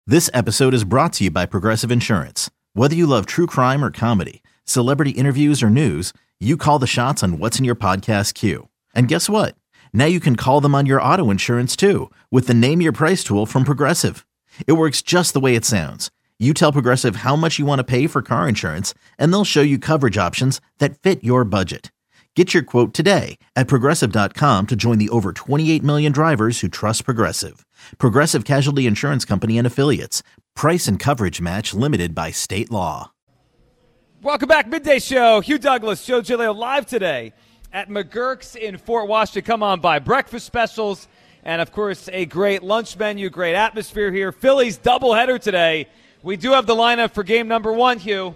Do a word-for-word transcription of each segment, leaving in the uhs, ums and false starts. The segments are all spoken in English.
This episode is brought to you by Progressive Insurance. Whether you love true crime or comedy, celebrity interviews or news, you call the shots on what's in your podcast queue. And guess what? Now you can call them on your auto insurance too with the Name Your Price tool from Progressive. It works just the way it sounds. You tell Progressive how much you want to pay for car insurance, and they'll show you coverage options that fit your budget. Get your quote today at Progressive dot com to join the over twenty-eight million drivers who trust Progressive. Progressive Casualty Insurance Company and Affiliates. Price and coverage match limited by state law. Welcome back, Midday Show. Hugh Douglas, Joe Giglio live today at McGurk's in Fort Washington. Come on by. Breakfast specials and, of course, a great lunch menu, great atmosphere here. Phillies doubleheader today. We do have the lineup for game number one, Hugh.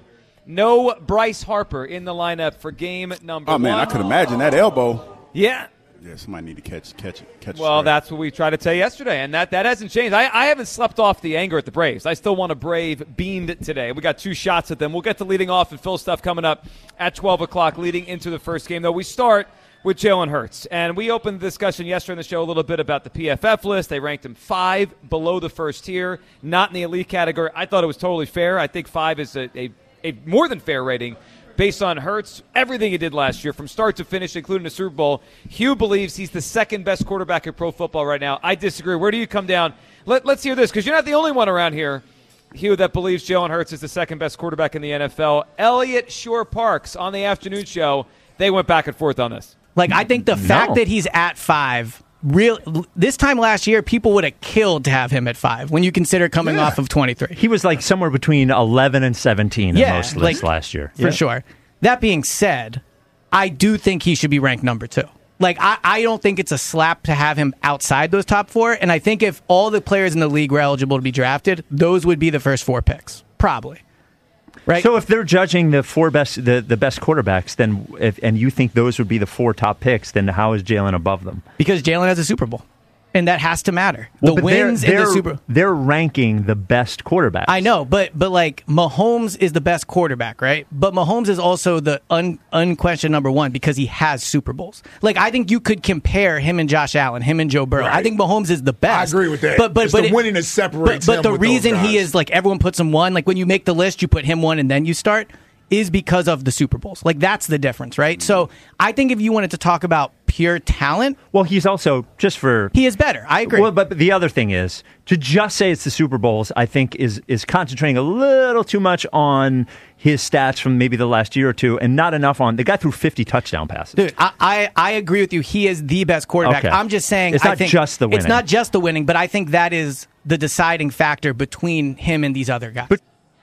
No Bryce Harper in the lineup for game number one. Oh, man, one. I could imagine that elbow. Yeah. Yeah, somebody need to catch catch it. Catch well, straight. That's what we tried to tell you yesterday, and that, that hasn't changed. I, I haven't slept off the anger at the Braves. I still want a Brave beamed today. We got two shots at them. We'll get to leading off and Phil stuff coming up at twelve o'clock leading into the first game, though. We start with Jalen Hurts, and we opened the discussion yesterday in the show a little bit about the P F F list. They ranked him five below the first tier, not in the elite category. I thought it was totally fair. I think five is a, a, a more than fair rating based on Hurts, everything he did last year from start to finish, including the Super Bowl. Hugh believes he's the second best quarterback in pro football right now. I disagree. Where do you come down? Let, let's hear this, because you're not the only one around here, Hugh, that believes Jalen Hurts is the second best quarterback in the N F L. Elliott Shore-Parks on the afternoon show, they went back and forth on this. Like, I think the no. fact that he's at five, real this time last year, people would have killed to have him at five when you consider coming yeah. off of twenty-three. He was like somewhere between eleven and seventeen yeah, in most lists like, last year. For yeah. sure. That being said, I do think he should be ranked number two. Like, I, I don't think it's a slap to have him outside those top four, and I think if all the players in the league were eligible to be drafted, those would be the first four picks. Probably. Right? So if they're judging the four best, the, the best quarterbacks, then if, and you think those would be the four top picks, then how is Jalen above them? Because Jalen has a Super Bowl, and that has to matter. Well, the wins they're, in they're, the Super Bowl. They're ranking the best quarterbacks. I know, but but like Mahomes is the best quarterback, right? But Mahomes is also the un, unquestioned number one because he has Super Bowls. Like, I think you could compare him and Josh Allen, him and Joe Burrow. Right. I think Mahomes is the best. I agree with that. But but it's but the it, winning that separates But, but him the with reason those he guys. is like everyone puts him one. Like when you make the list, you put him one and then you start. Is because of the Super Bowls. Like, that's the difference, right? So I think if you wanted to talk about pure talent, well, he's also just for he is better. I agree. Well, but the other thing is to just say it's the Super Bowls. I think is is concentrating a little too much on his stats from maybe the last year or two, and not enough on the guy threw fifty touchdown passes. Dude, I, I, I agree with you. He is the best quarterback. Okay. I'm just saying it's I not think just the winning. It's not just the winning, but I think that is the deciding factor between him and these other guys. But,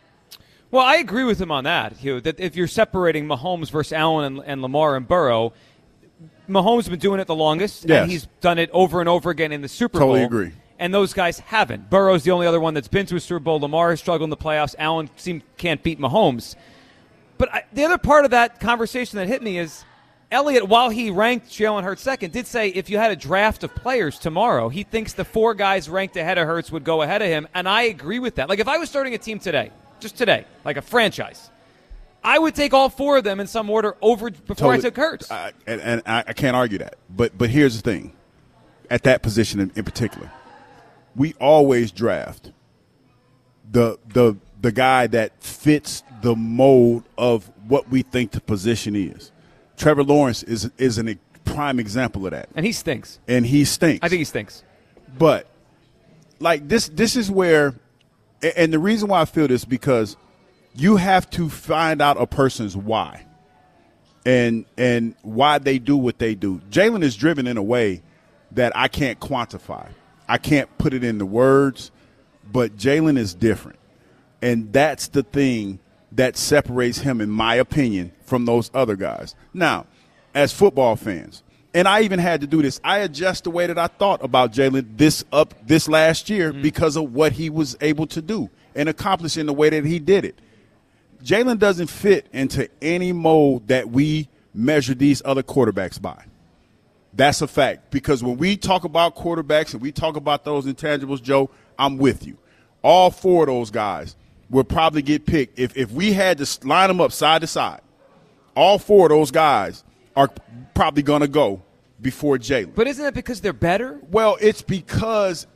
Well, I agree with him on that, Hugh, that if you're separating Mahomes versus Allen and, and Lamar and Burrow, Mahomes has been doing it the longest, yes. and he's done it over and over again in the Super totally Bowl. Totally agree. And those guys haven't. Burrow's the only other one that's been to a Super Bowl. Lamar has struggled in the playoffs. Allen seem, can't beat Mahomes. But I, the other part of that conversation that hit me is Elliott, while he ranked Jalen Hurts second, did say if you had a draft of players tomorrow, he thinks the four guys ranked ahead of Hurts would go ahead of him, and I agree with that. Like, if I was starting a team today, just today, like a franchise, I would take all four of them in some order over before totally, I took Hurts. I, and and I, I can't argue that. But but here's the thing. At that position in, in particular, we always draft the the the guy that fits the mold of what we think the position is. Trevor Lawrence is is a prime example of that. And he stinks. And he stinks. I think he stinks. But like this this is where and the reason why I feel this is because you have to find out a person's why and and why they do what they do. Jalen is driven in a way that I can't quantify. I can't put it into words, but Jalen is different. And that's the thing that separates him, in my opinion, from those other guys. Now, as football fans, and I even had to do this, I adjust the way that I thought about Jalen this up this last year mm-hmm. because of what he was able to do and accomplish in the way that he did it. Jalen doesn't fit into any mold that we measure these other quarterbacks by. That's a fact, because when we talk about quarterbacks and we talk about those intangibles, Joe, I'm with you. All four of those guys will probably get picked. If if we had to line them up side to side, all four of those guys are probably going to go before Jalen. But isn't it because they're better? Well, it's because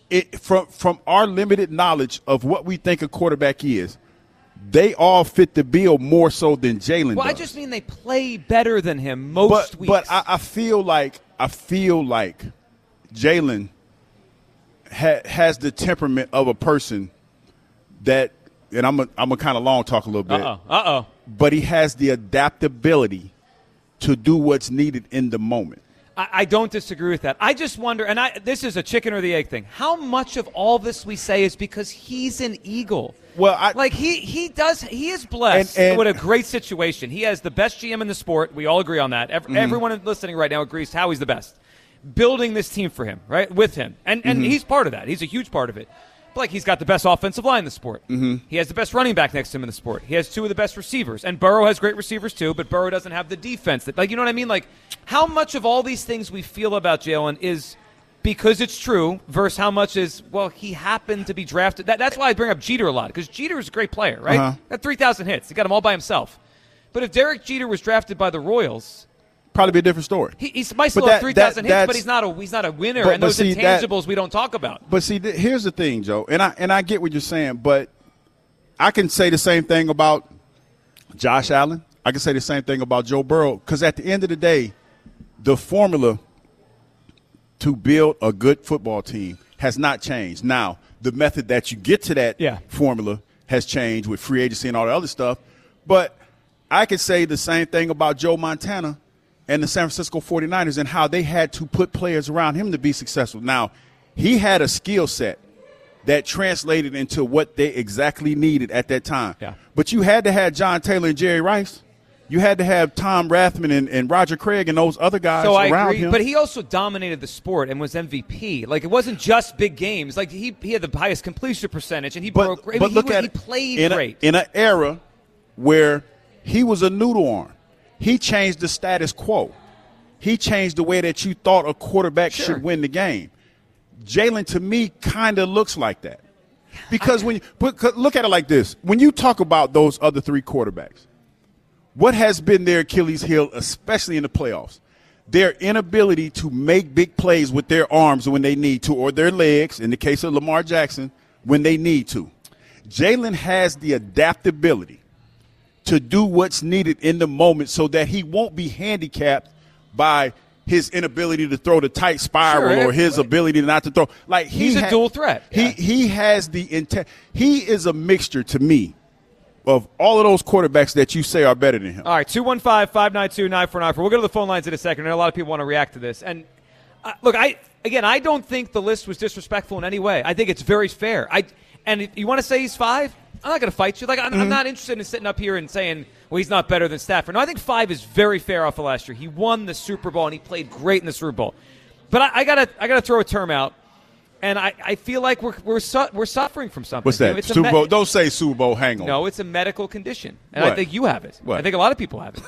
it from from our limited knowledge of what we think a quarterback is, they all fit the bill more so than Jalen Well, does. I just mean they play better than him most but, weeks. But I, I feel like I feel like Jalen ha, has the temperament of a person that, and I'm a, I'm a kind of long talk a little bit. Uh-oh. Uh-oh. But he has the adaptability to do what's needed in the moment. I, I don't disagree with that. I just wonder, and I, this is a chicken or the egg thing, how much of all this we say is because he's an Eagle? Well, I, like he, he does, he is blessed and, and, with a great situation. He has the best G M in the sport. We all agree on that. Every, mm-hmm. Everyone listening right now agrees how he's the best. Building this team for him, right, with him, and and mm-hmm. he's part of that. He's a huge part of it. But like he's got the best offensive line in the sport. Mm-hmm. He has the best running back next to him in the sport. He has two of the best receivers, and Burrow has great receivers too. But Burrow doesn't have the defense that, like, you know what I mean? Like, how much of all these things we feel about Jalen is because it's true versus how much is, well, he happened to be drafted. That, that's why I bring up Jeter a lot, because Jeter is a great player, right? Uh-huh. Got three thousand hits. He got them all by himself. But if Derek Jeter was drafted by the Royals, probably be a different story. he he's, might still But have that- three thousand that- hits, but he's not a he's not a winner. But- and but those see, that- intangibles we don't talk about. But see, th- here's the thing, Joe, and I and I get what you're saying, but I can say the same thing about Josh Allen. I can say the same thing about Joe Burrow, because at the end of the day, the formula to build a good football team has not changed. Now, the method that you get to that Yeah. formula has changed with free agency and all the other stuff, but I could say the same thing about Joe Montana and the San Francisco forty-niners and how they had to put players around him to be successful. Now, he had a skill set that translated into what they exactly needed at that time. Yeah. But you had to have John Taylor and Jerry Rice. You had to have Tom Rathman and, and Roger Craig and those other guys So I around agree, him. but he also dominated the sport and was M V P. Like, it wasn't just big games. Like, he he had the highest completion percentage, and he but, broke. I mean, but he, look was- at he it. played in a, great. in an era where he was a noodle arm. He changed the status quo. He changed the way that you thought a quarterback Sure. should win the game. Jalen, to me, kind of looks like that. Because when you put, look at it like this. When you talk about those other three quarterbacks, what has been their Achilles heel, especially in the playoffs? Their inability to make big plays with their arms when they need to, or their legs, in the case of Lamar Jackson, when they need to. Jalen has the adaptability to do what's needed in the moment so that he won't be handicapped by his inability to throw the tight spiral Sure, or his ability not to throw. Like he He's a ha- dual threat. He Yeah. he has the intent. He is a mixture to me of all of those quarterbacks that you say are better than him. All right, two one five, five nine two, nine four nine four. We'll go to the phone lines in a second. I know a lot of people want to react to this. And uh, look, I again, I don't think the list was disrespectful in any way. I think it's very fair. I and if you want to say he's five, I'm not going to fight you. Like I'm, Mm-hmm. I'm not interested in sitting up here and saying, well, he's not better than Stafford. No, I think five is very fair off of last year. He won the Super Bowl and he played great in the Super Bowl. But I, I gotta, I gotta throw a term out, and I, I feel like we're we're su- we're suffering from something. What's You know, that? it's a Super me- Bowl? Don't say Super Bowl. Hang on. No, it's a medical condition, and I What? think you have it. What? I think a lot of people have it.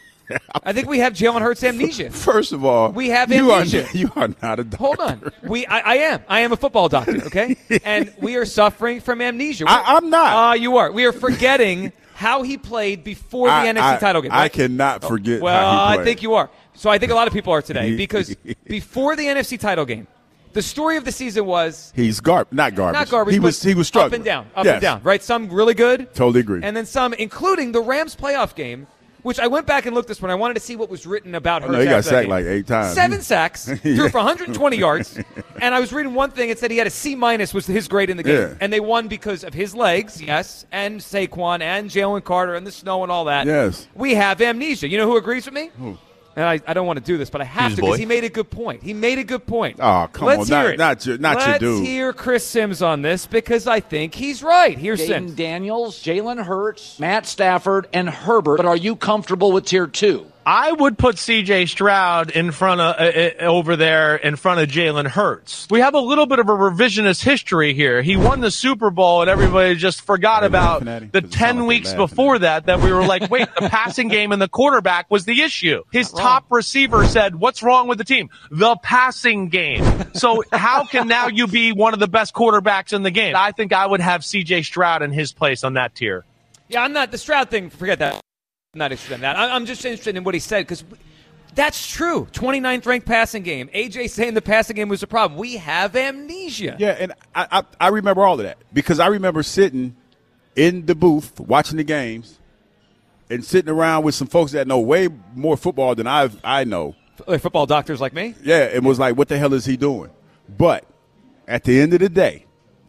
I think we have Jalen Hurts amnesia. First of all, We have you amnesia. Are, you are not a doctor. Hold on, we I, I am I am a football doctor, okay, and we are suffering from amnesia. I- I'm not. Ah, uh, you are. We are forgetting how he played before the I- N F C I- title game. I right? cannot forget Well, how he I played. think you are. So I think a lot of people are today because before the N F C title game, the story of the season was He's gar- not garbage. not garbage. He but was he was struggling. up and down, up Yes. and down. Right, some really good. Totally agree. And then some, including the Rams playoff game, which I went back and looked this one. I wanted to see what was written about I Hurts. know he got after that sacked game. like eight times. Seven sacks, threw for one hundred twenty yards, and I was reading one thing. It said he had a C minus was his grade in the game, Yeah. and they won because of his legs, yes, and Saquon and Jalen Carter and the snow and all that. Yes. We have amnesia. You know who agrees with me? Who? And I, I don't want to do this, but I have Hughes to because boy. he made a good point. He made a good point. Oh, come Let's on. hear Not- it. not your- not your Let's dude. hear Chris Sims on this because I think he's right. Here's Jaden Sims. Daniels, Jalen Hurts, Matt Stafford, and Herbert. But are you comfortable with tier two? I would put C J Stroud in front of uh, uh, over there in front of Jalen Hurts. We have a little bit of a revisionist history here. He won the Super Bowl, and everybody just forgot They about laughing at him? the 'Cause it sound ten like weeks they're laughing before at him. that. That we were like, wait, the passing game and the quarterback was the issue. His top receiver said, "What's wrong with the team? The passing game." So how can now you be one of the best quarterbacks in the game? I think I would have C J Stroud in his place on that tier. Yeah, I'm not the Stroud thing. Forget that. I'm not interested in that. I- I'm just interested in what he said because That's true. twenty-ninth ranked passing game. A J saying the passing game was a problem. We have amnesia. Yeah, and I, I, I remember all of that because I remember sitting in the booth watching the games and sitting around with some folks that know way more football than I I know. Like football doctors like me? Yeah, it was like, what the hell is he doing? But at the end of the day,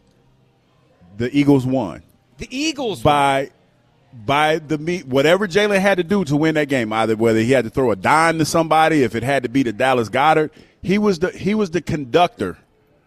the Eagles won. The Eagles by won. by the meet whatever Jalen had to do to win that game. Either whether he had to throw a dime to somebody, if it had to be to Dallas Goedert, he was the he was the conductor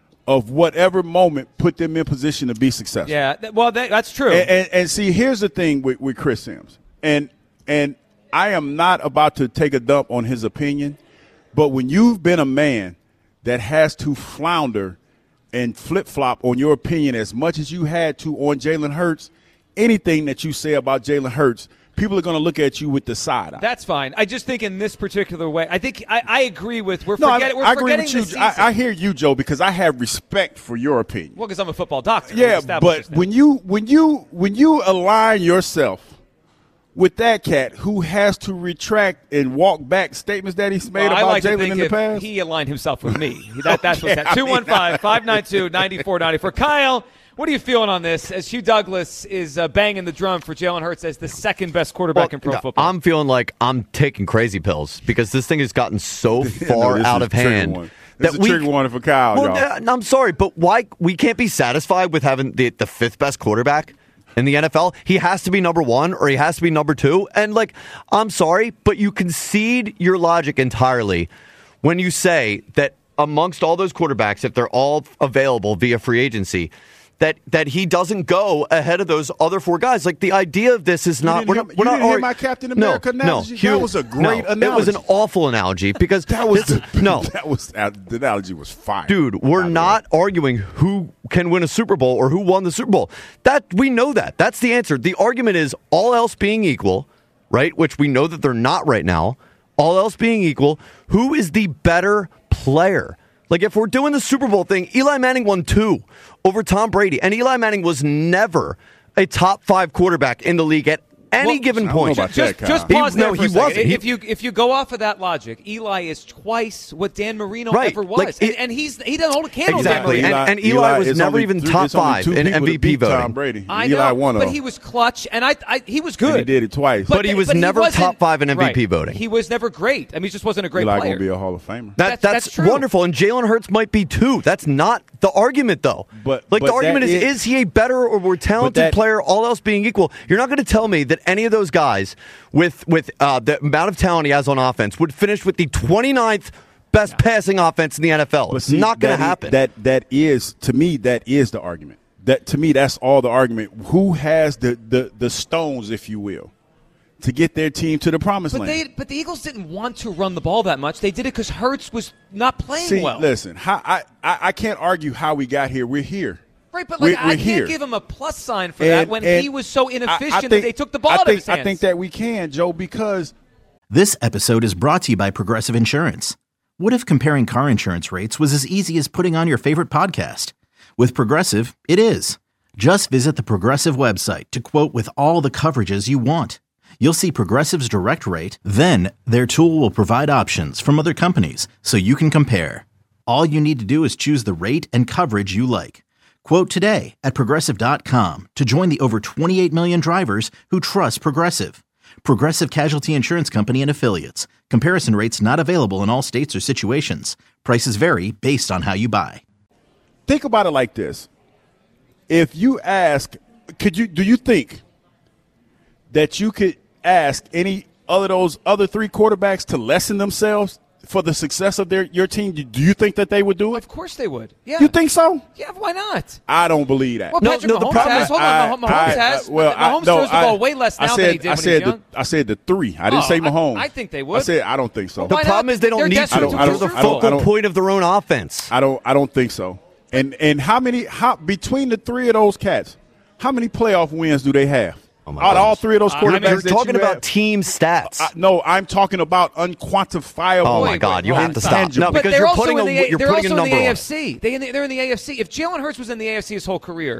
of whatever moment put them in position to be successful. Yeah, th- well, that, that's true. And, and, and see, here's the thing with, with Chris Sims, and and I am not about to take a dump on his opinion, but when you've been a man that has to flounder and flip-flop on your opinion as much as you had to on Jalen Hurts, anything that you say about Jalen Hurts, people are going to look at you with the side eye. That's fine. I just think in this particular way, I think I, I agree with we're, no, forget, I, we're I agree forgetting with the you. season. I, I hear you, Joe, because I have respect for your opinion. Well, because I'm a football doctor. Yeah, but when you when you when you align yourself with that cat who has to retract and walk back statements that he's made well, about like Jalen in the past, he aligned himself with me. That, that's okay, what's happening. two one five, five nine two, nine four nine four. Kyle, what are you feeling on this as Hugh Douglas is uh, banging the drum for Jalen Hurts as the second best quarterback well, in pro no, football? I'm feeling like I'm taking crazy pills because this thing has gotten so far no, out of hand. One. This that is a trigger warning for Kyle, well, y'all. Uh, I'm sorry, but why we can't be satisfied with having the, the fifth best quarterback in the N F L? He has to be number one or he has to be number two. And, like, I'm sorry, but you concede your logic entirely when you say that amongst all those quarterbacks, if they're all available via free agency, that that he doesn't go ahead of those other four guys. Like, the idea of this is not. You We're didn't not. hear, We're you not didn't hear argu- my Captain America no, analogy? No, Hugh, that was a great no, analogy. It was an awful analogy because that was this, the, no. That was uh, the analogy was fire, dude. We're not arguing who can win a Super Bowl or who won the Super Bowl. That we know that. That's the answer. The argument is all else being equal, right? Which we know that they're not right now. All else being equal, who is the better player? Like, if we're doing the Super Bowl thing, Eli Manning won two over Tom Brady, and Eli Manning was never a top five quarterback in the league at any Well, given I don't know point. about just, that, just Kyle. pause He- there no, for he a second. wasn't. He- if you if you go off of that logic, Eli is twice what Dan Marino Right. ever was, Like, and, it- and he's he doesn't hold a candle Exactly. to Dan Marino. And- and Eli was it's never only even three- top it's only five two in people M V to P beat voting. Tom Brady. I Eli know, won but all. he was clutch, and I, I he was good. And he did it twice. But he was but never wasn't- top five in M V P right. voting. He was never great. I mean, he just wasn't a great Eli player. gonna be a Hall of Famer. That, That's- that's that's true. wonderful, and Jalen Hurts might be too. That's not the argument, though. But- like but the argument that is, is- is he a better or more talented that- player? All else being equal, you're not going to tell me that any of those guys with with uh, the amount of talent he has on offense would finish with the twenty-ninth best passing offense in the N F L. But It's see, not going to that is- happen. That that is to me that is the argument. That to me that's all the argument. Who has the the, the stones, if you will, to get their team to the promised But land? they, but the Eagles didn't want to run the ball that much. They did it because Hurts was not playing See, well. listen, how, I, I I can't argue how we got here. We're here. Right, but like We're- I we're can't here. give him a plus sign for that And- when and he was so I- I inefficient that think- they took the ball I out think, of his hands. I think that we can, Joe, because This episode is brought to you by Progressive Insurance. What if comparing car insurance rates was as easy as putting on your favorite podcast? With Progressive, it is. Just visit the Progressive website to quote with all the coverages you want. You'll see Progressive's direct rate, then their tool will provide options from other companies so you can compare. All you need to do is choose the rate and coverage you like. Quote today at Progressive dot com to join the over twenty-eight million drivers who trust Progressive. Progressive Casualty Insurance Company and Affiliates. Comparison rates not available in all states or situations. Prices vary based on how you buy. think about it like this. If you ask, could you do you think that you could ask any other those other three quarterbacks to lessen themselves for the success of their your team? Do you think that they would do it? Of course they would. Yeah. You think so? Yeah, why not? I don't believe that. Well, No, Patrick no, the Mahomes problem has. is- Hold on, I- Mahomes I- has. I- well, I- Mahomes no, throws the I- ball way less I now said, than he did I when said he was young. the, I said the three. I didn't Oh, say I- Mahomes. I think they would. I said I don't think so. Well, the why problem not? is they don't They're need desperate to. to They're prove the I don't- I don't- focal point of their own offense. I don't. I don't think so. And and how many? How between the three of those cats, how many playoff wins do they have? Oh my Out of all goodness. three of those Uh, I quarterbacks, mean, You're that talking you about have- team stats. I, no, I'm talking about unquantifiable. Oh, my Wait, God, wait, you wait. have to stop. Intangible. No, But because they're you're also putting in a the, you're they're putting a also in number the on A it. F C. They in the, they're in the A F C. If Jalen Hurts was in the A F C his whole career,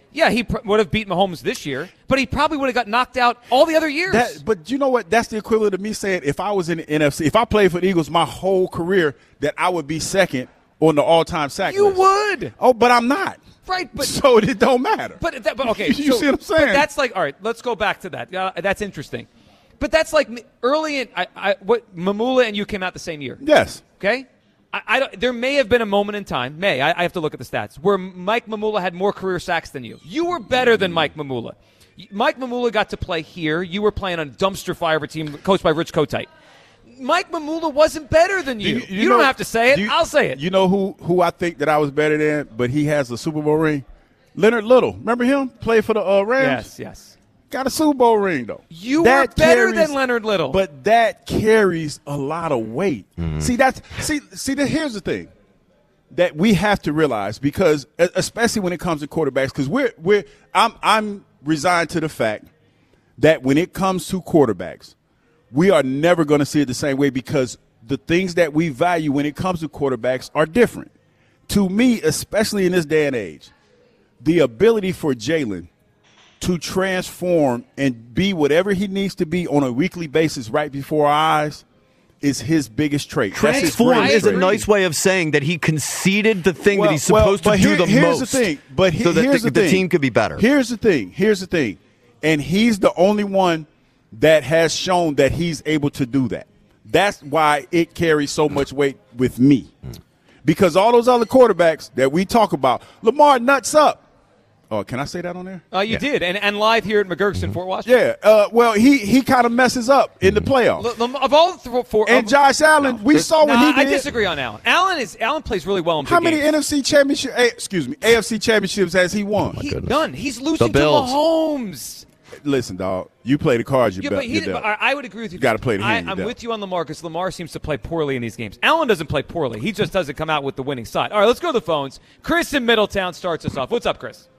Yeah, he pr- would have beat Mahomes this year, but he probably would have got knocked out all the other years. That, but you know what? That's the equivalent of me saying if I was in the N F C, if I played for the Eagles my whole career, that I would be second on the all-time sack you list. would. Oh, but I'm not. Right, but so it don't matter. But, that, but okay, you so, see what I'm saying? But that's like, all right, let's go back to that. Uh, that's interesting. But that's like me- early in I, I, what Mamula and you came out the same year. Yes. Okay. I, I don't, there may have been a moment in time, may, I, I have to look at the stats, where Mike Mamula had more career sacks than you. You were better than Mike Mamula. Mike Mamula got to play here. You were playing on a dumpster fire of a team coached by Rich Kotite. Mike Mamula wasn't better than you. You, you, you know, don't have to say it. You, I'll say it. You know who, who I think that I was better than, but he has a Super Bowl ring? Leonard Little. Remember him? Played for the uh, Rams? Yes, yes. Got a Super Bowl ring, though. You that were better carries, than Leonard Little. But that carries a lot of weight. Mm-hmm. See, that's see, see. The, here's the thing that we have to realize, because especially when it comes to quarterbacks, because we're we're I'm I'm resigned to the fact that when it comes to quarterbacks, we are never going to see it the same way, because the things that we value when it comes to quarterbacks are different. To me, especially in this day and age, the ability for Jalen to transform and be whatever he needs to be on a weekly basis right before our eyes is his biggest trait. Transform That's his is a trait. nice way of saying that he conceded the thing well, that he's supposed well, to do here, the here's most. The thing. But he, so that here's the, the, the thing. team could be better. Here's the thing. Here's the thing. And he's the only one that has shown that he's able to do that. That's why it carries so much weight with me. Because all those other quarterbacks that we talk about, Lamar nuts up. Oh, can I say that on there? Uh, you yeah. did, and and live here at McGurkson, Fort Washington. Yeah. Uh, well, he he kind of messes up in the playoffs. L- of all the four, and of, Josh Allen, no, we this, saw when nah, he did. I disagree on Allen. Allen is Allen plays really well in big How many games. N F C championship? A, excuse me, A F C championships has he won? He, none. He's losing to Bills. Mahomes. Listen, dog. You play the cards. You Yeah, bet. but, he, but I would agree with you. You got to play the I, hand. I'm you with you on Lamar, because Lamar seems to play poorly in these games. Allen doesn't play poorly. He just doesn't come out with the winning side. All right, let's go to the phones. Chris in Middletown starts us off. What's up, Chris?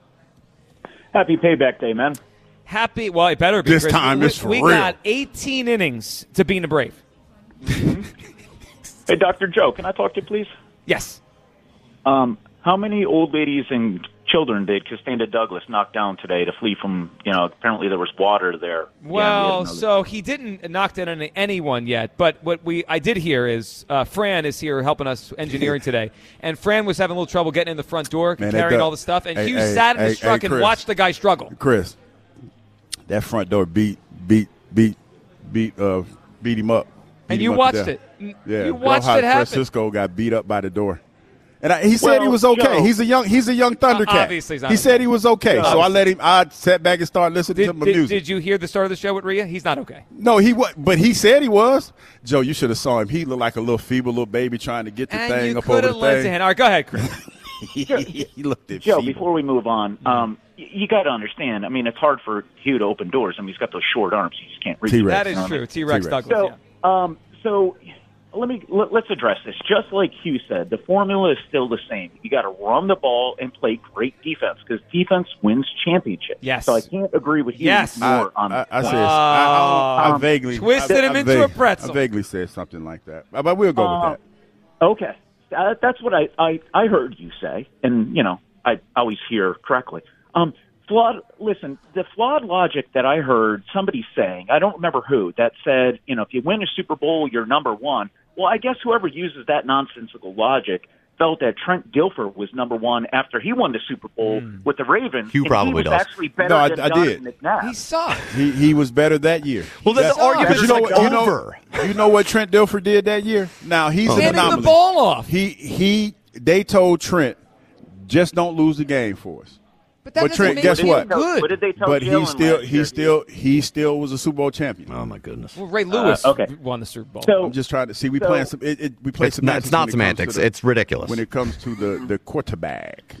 Happy payback day, man. Happy. Well, it better be. This Chris. time we, it's for we real. got eighteen innings to beat the Brave. Hey, Doctor Joe, can I talk to you, please? Yes. Um, how many old ladies and children did Costanza Douglas knock down today to flee from, you know, apparently there was water there. Well, yeah, so he didn't knock down any, anyone yet, but what we I did hear is uh, Fran is here helping us engineering today, and Fran was having a little trouble getting in the front door, Man, carrying does- all the stuff, and hey, Hugh hey, sat in his hey, truck hey, and Chris. watched the guy struggle. Chris, that front door beat, beat, beat, beat, uh, beat him up. Beat And him you up watched to it. death. Yeah, You watched Bro, it happen. Francisco got beat up by the door. And I, he said Well, he was okay. Joe- he's a young he's a young Thundercat. Uh, obviously he's not he okay. said he was okay. No, so I obviously. let him. I sat back and started listening to Did, my did, music. did you hear the start of the show with Rhea? He's not okay. No, he was, but he said he was. Joe, you should have saw him. He looked like a little feeble little baby trying to get the And thing you up could over have the lent a thing. hand. All right, go ahead, Chris. he looked at Joe, feeble. before we move on, um, y- you got to understand, I mean, it's hard for Hugh to open doors. I mean, he's got those short arms. You just can't reach. T-Rex. That You is know what I true. mean? T-Rex T-Rex. Douglas. So, yeah. um, so let me let, let's address this. Just like Hugh said, the formula is still the same. You got to run the ball and play great defense, because defense wins championships. Yes. So I can't agree with you Yes. more I, on I, that. I, said, point. I, I, I Um, vaguely twisted I, him I into vague- a pretzel. I vaguely said something like that, but but we'll go Uh, with that. Okay, uh, that's what I, I I heard you say, and you know I always hear correctly. Um, flawed. Listen, the flawed logic that I heard somebody saying, I don't remember who, that said, you know, if you win a Super Bowl, you're number one. Well, I guess whoever uses that nonsensical logic felt that Trent Dilfer was number one after he won the Super Bowl with the Ravens. Hugh and probably he was does. actually better No, I- than I Donovan did. McNabb. He sucked. He he was better that year. Well, then the That's- argument you is know like what, you know- over. You know what Trent Dilfer did that year? Now he's an Handing the anomaly. ball off. He he. They told Trent, just don't lose the game for us. But that But doesn't Trent, make guess him what? good. What did they tell But he Jalen still last he year? still he still was a Super Bowl champion. Oh my goodness. Well, Ray Lewis Uh, okay. won the Super Bowl. So I'm just trying to see. We So- playing some. It, it, we play It's not, semantics. it's not when it comes semantics. to the- It's ridiculous. when it comes to the the quarterback.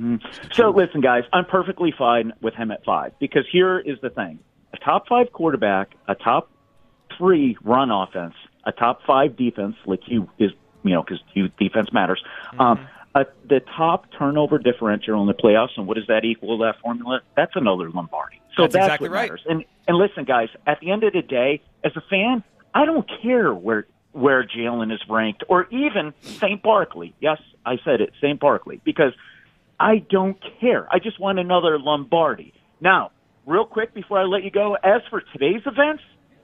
So listen, guys, I'm perfectly fine with him at five, because here is the thing: a top five quarterback, a top three run offense, a top five defense, like you is, you know, because you defense matters. Mm-hmm. Um, uh, the top turnover differential in the playoffs, and what does that equal? That formula? That's another Lombardi. So That's that's, exactly what right. matters. And and listen, guys, at the end of the day, as a fan, I don't care where where Jalen is ranked, or even Saint Barkley. Yes, I said it, Saint Barkley, because I don't care. I just want another Lombardi. Now, real quick before I let you go, as for today's events,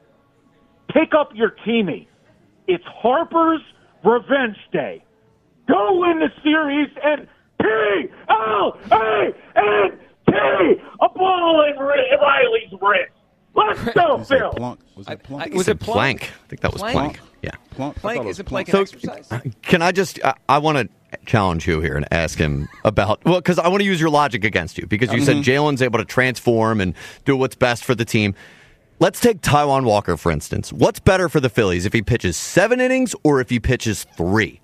pick up your teammate. It's Harper's Revenge Day. Go win the series and P L A N T a ball in Riley's wrist. Let's go, Was Phil. it Plunk? Was it Plunk? I- was it Plunk? Plank. I think that was Plank? Plank. Yeah. Plunk? I Plank thought it was isn't Plank Plunk. an So, exercise? can I just, I, I want to challenge you here and ask him about, well, because I want to use your logic against you, because you Mm-hmm. said Jalen's able to transform and do what's best for the team. Let's take Taijuan Walker, for instance. What's better for the Phillies, if he pitches seven innings or if he pitches three?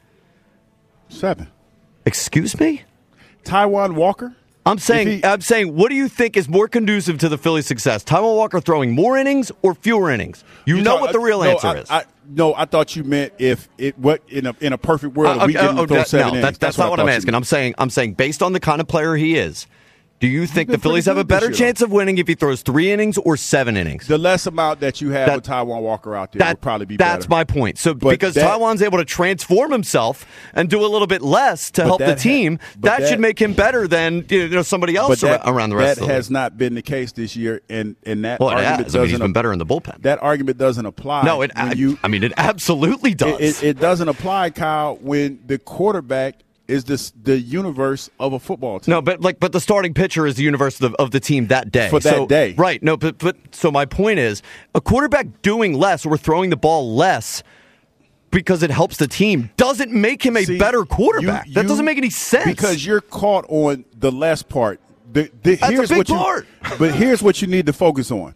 Seven. Excuse me? Taijuan Walker? I'm saying, If he- I'm saying, what do you think is more conducive to the Phillies' success? Taijuan Walker throwing more innings or fewer innings? You, You know talk- what the real no, answer I, is. I, no, I thought you meant if it what in a in a perfect world Uh, we okay, didn't oh, throw that- seven no, innings. that- that's, not what I I'm thought you asking. meant. I'm saying, I'm saying, based on the kind of player he is, do you think been the Phillies pretty have a good this better year, chance of winning if he throws three innings or seven innings? The less amount that you have That- with Taijuan Walker out there That- would probably be that's better. my point. So But because that- Taijuan's able to transform himself and do a little bit less to But help the that ha- team, but that, that- should make him better than you know somebody but else that, ar- around the rest that of the has league. not been the case this year, and and that Well, it argument has. I mean, he's doesn't been ap- better in the bullpen. That argument doesn't apply. No, it. when I, you, I mean, it absolutely does. it, it, it doesn't apply, Kyle, when the quarterback is this the universe of a football team. No, but like, but the starting pitcher is the universe of the, of the team that day. For that So- day. right? No, but but so my point is, a quarterback doing less or throwing the ball less because it helps the team doesn't make him a See, better quarterback. you- that you- doesn't make any sense because you're caught on the less part. The, the, That's a here's big what you, part. But here's what you need to focus on: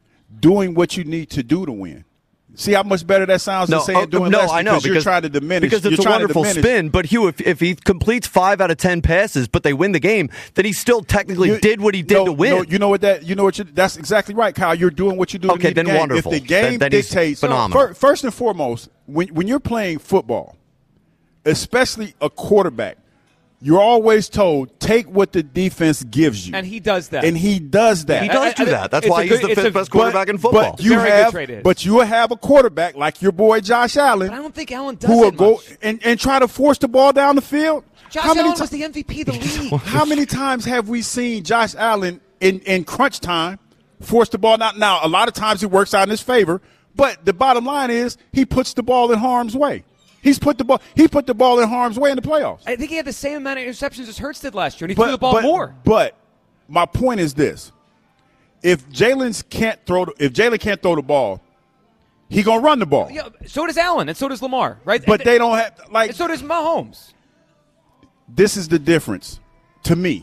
doing what you need to do to win. See how much better that sounds No, than saying oh, doing no, less I know because, because you're trying to diminish. because you're it's a trying to wonderful diminish. spin. But Hugh, if, if he completes five out of ten passes, but they win the game, then he still technically You- did what he did no, to win. No, you know what that? You know what? You, that's exactly right, Kyle. You're doing what you do. Okay, to lead the then game. wonderful. If the game Then- then he's dictates, phenomenal. fir- first and foremost, when when you're playing football, especially a quarterback, you're always told take what the defense gives you, And he does that. and he does that. he does I- do I- that. That's it's why a he's good- the it's fifth a- best quarterback in football. But you Very good have, trade is. but you have a quarterback like your boy Josh Allen, But I don't think Allen does who will it go much. and, and try to force the ball down the field. Josh How many Allen ti- was the M V P of the league. How many times have we seen Josh Allen in, in crunch time force the ball out? Now, a lot of times it works out in his favor, but the bottom line is he puts the ball in harm's way. He's put the ball. He put the ball in harm's way in the playoffs. I think he had the same amount of interceptions as Hurts did last year, and he But, threw the ball but, more. But my point is this: if Jalen's can't throw, the, if Jalen can't throw the ball, he gonna run the ball. Yeah, so does Allen, and so does Lamar, right? But and, they don't have like. and so does Mahomes. This is the difference to me.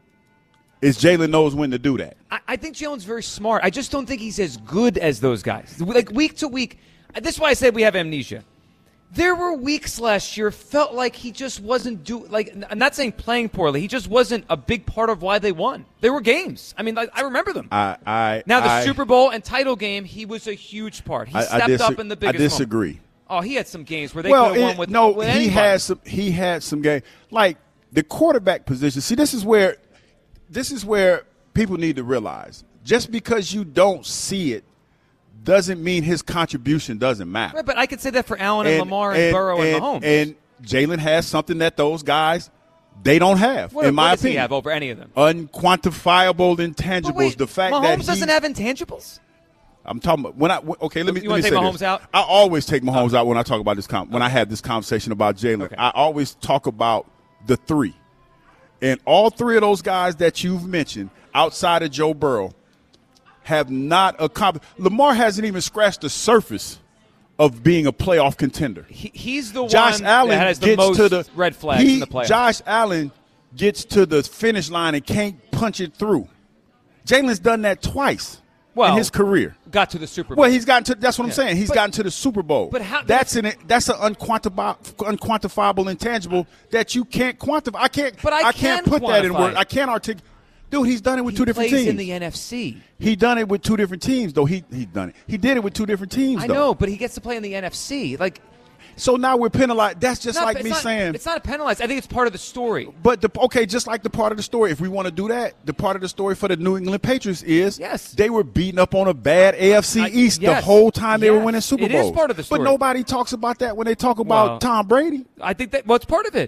Is Jalen knows when to do that. I, I think Jalen's very smart. I just don't think he's as good as those guys. Like week to week, this is why I said we have amnesia. There were weeks last year felt like he just wasn't do like. I'm not saying playing poorly. He just wasn't a big part of why they won. There were games. I mean, like, I remember them. I, I now the I, Super Bowl and title game, he was a huge part. He I, stepped I dis- up in the biggest. I disagree. Moment. Oh, he had some games where they Well, could have won it- with no, with he anybody. had some. He had some game like the quarterback position. See, this is where this is where people need to realize just because you don't see it doesn't mean his contribution doesn't matter. Right, but I could say that for Allen and, Lamar and, Burrow and, Mahomes. And Jalen has something that those guys they don't have, what, in my what does opinion. he have over any of them? Unquantifiable But intangibles. wait, the fact Mahomes that doesn't he, have intangibles. I'm talking about when I okay. Let me You let wanna me take say Mahomes this. out? I always take Mahomes out when I talk about this. Com- when I have this conversation about Jalen, Okay. I always talk about the three, and all three of those guys that you've mentioned outside of Joe Burrow have not accomplished. Lamar hasn't even scratched the surface of being a playoff contender. He, he's the Josh one Allen that has the gets most to the red flags he- in the playoffs. Josh Allen gets to the finish line and can't punch it through. Jalen's done that twice well, in his career. got to the Super Bowl. Well, he's gotten to. That's what I'm Yeah. saying. He's But- gotten to the Super Bowl. but how- That's an that's an unquantifiable, unquantifiable intangible that you can't quantify. I can't. But I can't can put that in quantify words. it. I can't articulate. Dude, he's done it with he two different plays teams. in the N F C. he done it with two different teams, though. He he done it. He did it with two different teams. I though. know, but he gets to play in the N F C. Like, So now we're penalized. That's just not- like it's me not, saying. it's not a penalized. I think it's part of the story. But the okay, just like the part of the story, if we want to do that, the part of the story for the New England Patriots is Yes. they were beating up on a bad A F C I- East the yes. whole time they were Yes. winning Super It Bowls. is part of the story. But nobody talks about that when they talk about Well, Tom Brady. I think that well, it's part of it.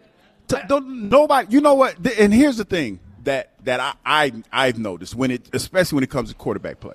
T- don't, nobody. You know what? And here's the thing that that I, I I've noticed when it, especially when it comes to quarterback play.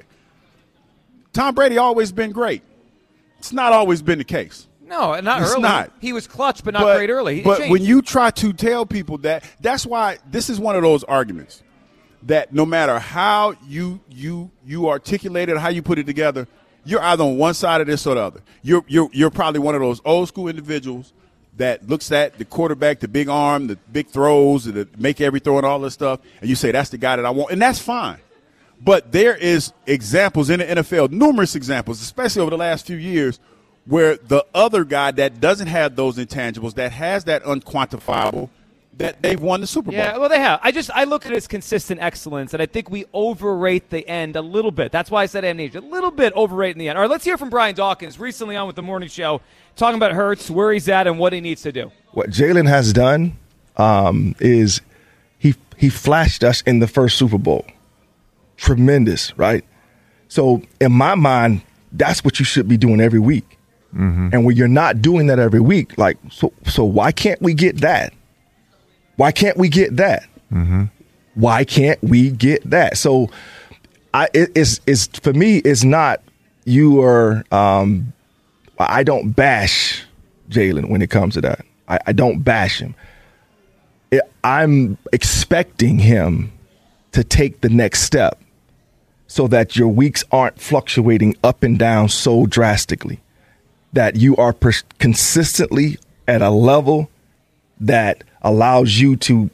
Tom Brady always been great. It's not always been the case. No, not it's early. Not. He was clutch, but not but, great early. He but changed. when you try to tell people that, that's why this is one of those arguments that no matter how you you you articulate it, how you put it together, you're either on one side of this or the other. You're you're you're probably one of those old school individuals that looks at the quarterback, the big arm, the big throws, the make every throw and all this stuff, and you say that's the guy that I want, and that's fine. But there is examples in the N F L, numerous examples, especially over the last few years, where the other guy that doesn't have those intangibles, that has that unquantifiable, that they've won the Super Bowl. Yeah, well, they have. I just I look at it as consistent excellence, and I think we overrate the end a little bit. That's why I said amnesia. A little bit overrating the end. All right, let's hear from Brian Dawkins, recently on with the Morning Show, talking about Hurts, where he's at, and what he needs to do. What Jalen has done um, is he he flashed us in the first Super Bowl. Tremendous, right? So in my mind, that's what you should be doing every week. Mm-hmm. And when you're not doing that every week, like, so, so why can't we get that? Why can't we get that? Mm-hmm. Why can't we get that? So I, it, it's, it's, for me, it's not you are, um, I don't bash Jalen when it comes to that. I, I don't bash him. It, I'm expecting him to take the next step so that your weeks aren't fluctuating up and down so drastically, that you are pers- consistently at a level that allows you to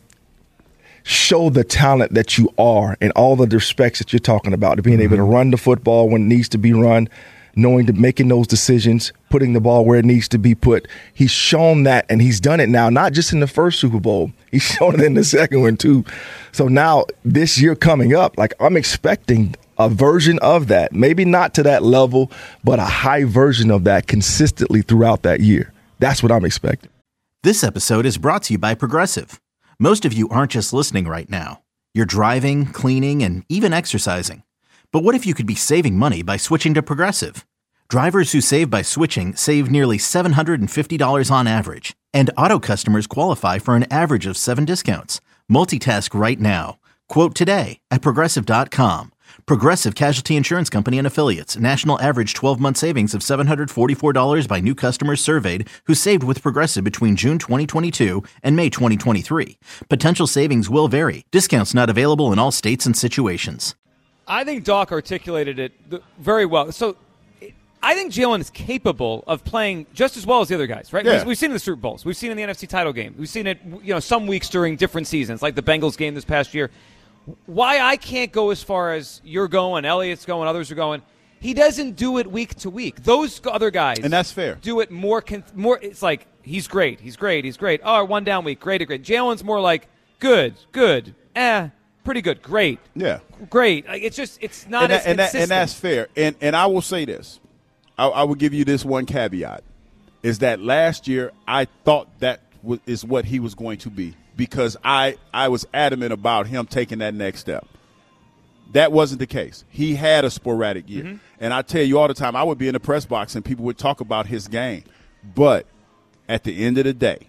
show the talent that you are in all the respects that you're talking about, to being mm-hmm. able to run the football when it needs to be run, knowing to making those decisions, putting the ball where it needs to be put. He's shown that, and he's done it now, not just in the first Super Bowl. He's shown it in the second one, too. So now this year coming up, like, I'm expecting a version of that, maybe not to that level, but a high version of that consistently throughout that year. That's what I'm expecting. This episode is brought to you by Progressive. Most of you aren't just listening right now. You're driving, cleaning, and even exercising. But what if you could be saving money by switching to Progressive? Drivers who save by switching save nearly seven hundred fifty dollars on average. And auto customers qualify for an average of seven discounts. Multitask right now. Quote today at Progressive dot com. Progressive Casualty Insurance Company and Affiliates. National average twelve-month savings of seven hundred forty-four dollars by new customers surveyed who saved with Progressive between June twenty twenty-two and May twenty twenty-three. Potential savings will vary. Discounts not available in all states and situations. I think Doc articulated it very well. So I think Jalen is capable of playing just as well as the other guys, right? Yeah. We've seen it in the Super Bowls. We've seen it in the N F C title game. We've seen it, you know, some weeks during different seasons, like the Bengals game this past year. Why I can't go as far as you're going, Elliott's going, others are going, he doesn't do it week to week. Those other guys, and that's fair, do it more. more. It's like he's great, he's great, he's great. Oh, one down week, great, great. Jalen's more like good, good, eh, pretty good, great, yeah, great. Like, it's just it's not and as that, and, consistent. that, and that's fair. And and I will say this, I, I will give you this one caveat, is that last year I thought that w- is what he was going to be. Because I, I was adamant about him taking that next step. That wasn't the case. He had a sporadic year. Mm-hmm. And I tell you all the time, I would be in the press box and people would talk about his game. But at the end of the day,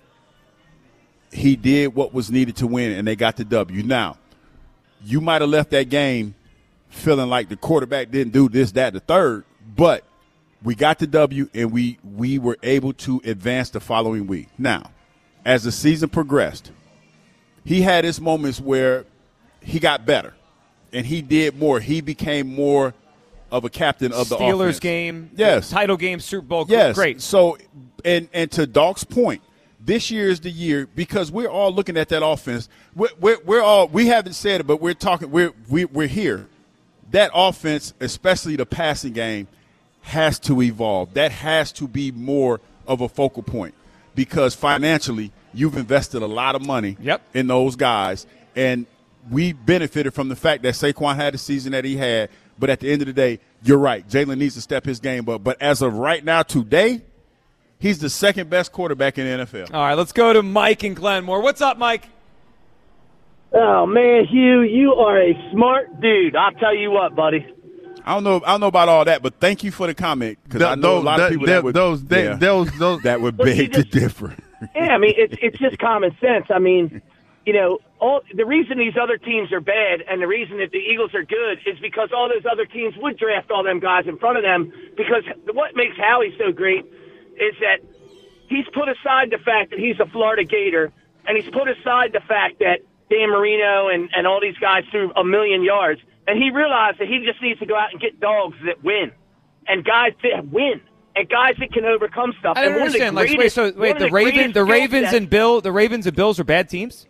he did what was needed to win, and they got the W. Now, you might have left that game feeling like the quarterback didn't do this, that, the third, but we got the W, and we, we were able to advance the following week. Now, as the season progressed, he had his moments where he got better, and he did more. He became more of a captain of the Steelers offense. game, yes, title game, Super Bowl, yes, great. So, and and to Doc's point, this year is the year because we're all looking at that offense. We're we're, we're all we haven't said it, but we're talking. We're we, we're here. That offense, especially the passing game, has to evolve. That has to be more of a focal point because financially, you've invested a lot of money yep. in those guys, and we benefited from the fact that Saquon had the season that he had. But at the end of the day, you're right. Jalen needs to step his game up. But as of right now, today, he's the second best quarterback in the N F L. All right, let's go to Mike in Glenmore. What's up, Mike? Oh, man, Hugh, you are a smart dude. I'll tell you what, buddy. I don't know. I don't know about all that, but thank you for the comment because I know those, a lot of people that, that would those, they, yeah, those, those, that would beg to differ. Yeah, I mean, it's it's just common sense. I mean, you know, all the reason these other teams are bad and the reason that the Eagles are good is because all those other teams would draft all them guys in front of them. Because what makes Howie so great is that he's put aside the fact that he's a Florida Gator, and he's put aside the fact that Dan Marino and, and all these guys threw a million yards, and he realized that he just needs to go out and get dogs that win, and guys that win. And guys that can overcome stuff. I don't and understand. Like, wait, so wait, the, the Raven, the Ravens sets, and Bill, the Ravens and Bills are bad teams.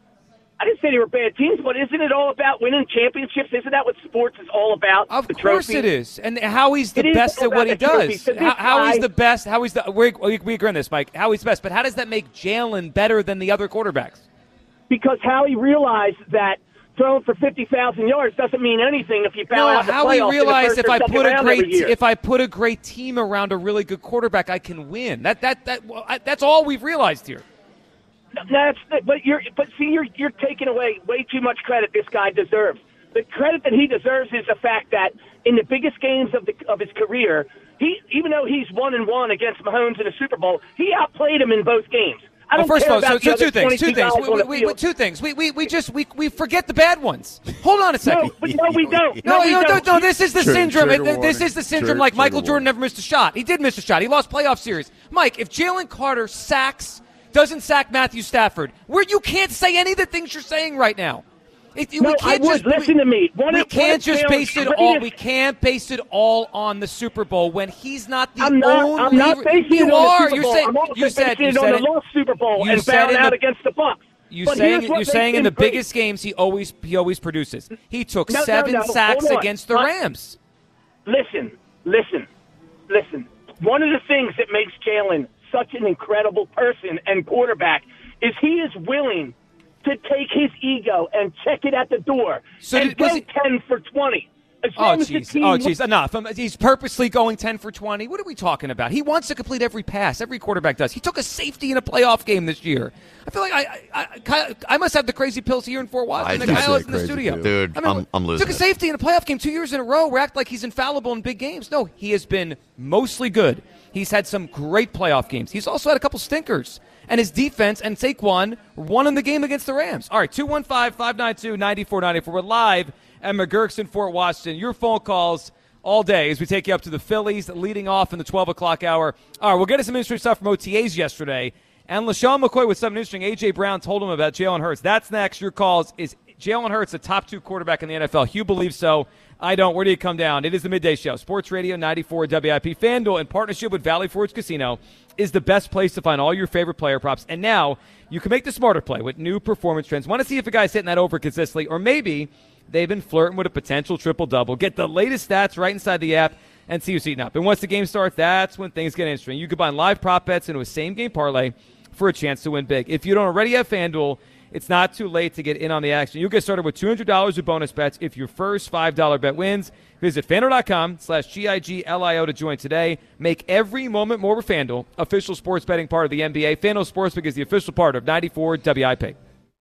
I didn't say they were bad teams, but isn't it all about winning championships? Isn't that what sports is all about? Of the course trophies? it is. And Howie's the it best at what he does. So How, Howie's guy, the best. Howie's the. We, we agree on this, Mike. Howie's the best. But how does that make Jalen better than the other quarterbacks? Because Howie realized that throwing for fifty thousand yards doesn't mean anything if you bow no, out the how we playoffs realize in the if I put a great if I put a great team around a really good quarterback, I can win. That that that well, I, that's all we've realized here. No, that's but you're but see you're you're taking away way too much credit this guy deserves. The credit that he deserves is the fact that in the biggest games of the of his career, he even though he's one and one against Mahomes in the Super Bowl, he outplayed him in both games. I don't well, first care of all, about so, the so two other things. Two things. We, we, we, two things. We, we, we just we, we forget the bad ones. Hold on a second. No, but no, we don't. No, no, we no, don't. no, no. This is the Trigger, syndrome. trigger It, this warning. is the syndrome. Trigger, like Michael trigger Jordan warning. never missed a shot. He did miss a shot. He lost playoff series. Mike, if Jalen Carter sacks, doesn't sack Matthew Stafford, where you can't say any of the things you're saying right now. It, No, we I can't would. just Listen we, to me. One we of- can't one of just Jalen's base it all. greatest- We can't base it all on the Super Bowl when he's not the I'm not. only. I'm not basing you it on are. the Super You're Bowl. saying. I'm also You said. basing You it on said the it. lost Super Bowl You and said bowing in out the- against the Bucs. You But saying here's what you're saying makes in the him great. biggest games he always he always produces. He took No, no, seven no, sacks hold on. against the But- Rams. Listen, listen, listen. One of the things that makes Jalen such an incredible person and quarterback is he is willing to take his ego and check it at the door So and did- go was he- ten for twenty. As Oh, long as the jeez. team Oh, wins. jeez. Enough. Um, He's purposely going ten for twenty. What are we talking about? He wants to complete every pass. Every quarterback does. He took a safety in a playoff game this year. I feel like I I, I, I must have the crazy pills here in Fort Washington. I The do Kyle is say in the crazy studio. pills. Dude, I mean, I'm- I'm losing Took a it. safety in a playoff game two years in a row. We act like he's infallible in big games. No, he has been mostly good. He's had some great playoff games. He's also had a couple stinkers. And his defense and Saquon won in the game against the Rams. All right, two one five, five nine two, nine four nine four. We're live at McGurk's in Fort Washington. Your phone calls all day as we take you up to the Phillies, leading off in the twelve o'clock hour. All right, we'll get to some interesting stuff from O T As yesterday. And LaShawn McCoy with something interesting. A J. Brown told him about Jalen Hurts. That's next. Your calls. Is Jalen Hurts the top two quarterback in the N F L? Hugh believes so. I don't. Where do you come down? It is the Midday Show. Sports Radio ninety-four W I P. FanDuel, in partnership with Valley Forge Casino, is the best place to find all your favorite player props. And now you can make the smarter play with new performance trends. Want to see if a guy's hitting that over consistently, or maybe they've been flirting with a potential triple-double. Get the latest stats right inside the app and see who's heating up. And once the game starts, that's when things get interesting. You combine live prop bets into a same-game parlay for a chance to win big. If you don't already have FanDuel, it's not too late to get in on the action. You'll get started with two hundred dollars of bonus bets if your first five dollars bet wins. Visit FanDuel.com slash G I G L I O to join today. Make every moment more with FanDuel, official sports betting part of the N B A. FanDuel Sportsbook is the official part of ninety-four W I P.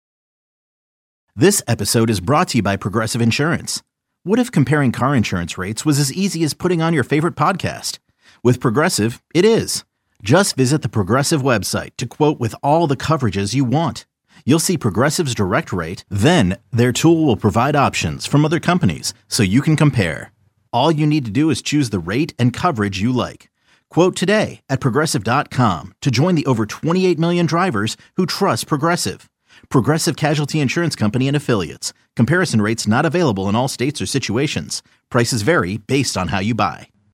This episode is brought to you by Progressive Insurance. What if comparing car insurance rates was as easy as putting on your favorite podcast? With Progressive, it is. Just visit the Progressive website to quote with all the coverages you want. You'll see Progressive's direct rate, then their tool will provide options from other companies so you can compare. All you need to do is choose the rate and coverage you like. Quote today at Progressive dot com to join the over twenty-eight million drivers who trust Progressive. Progressive Casualty Insurance Company and Affiliates. Comparison rates not available in all states or situations. Prices vary based on how you buy.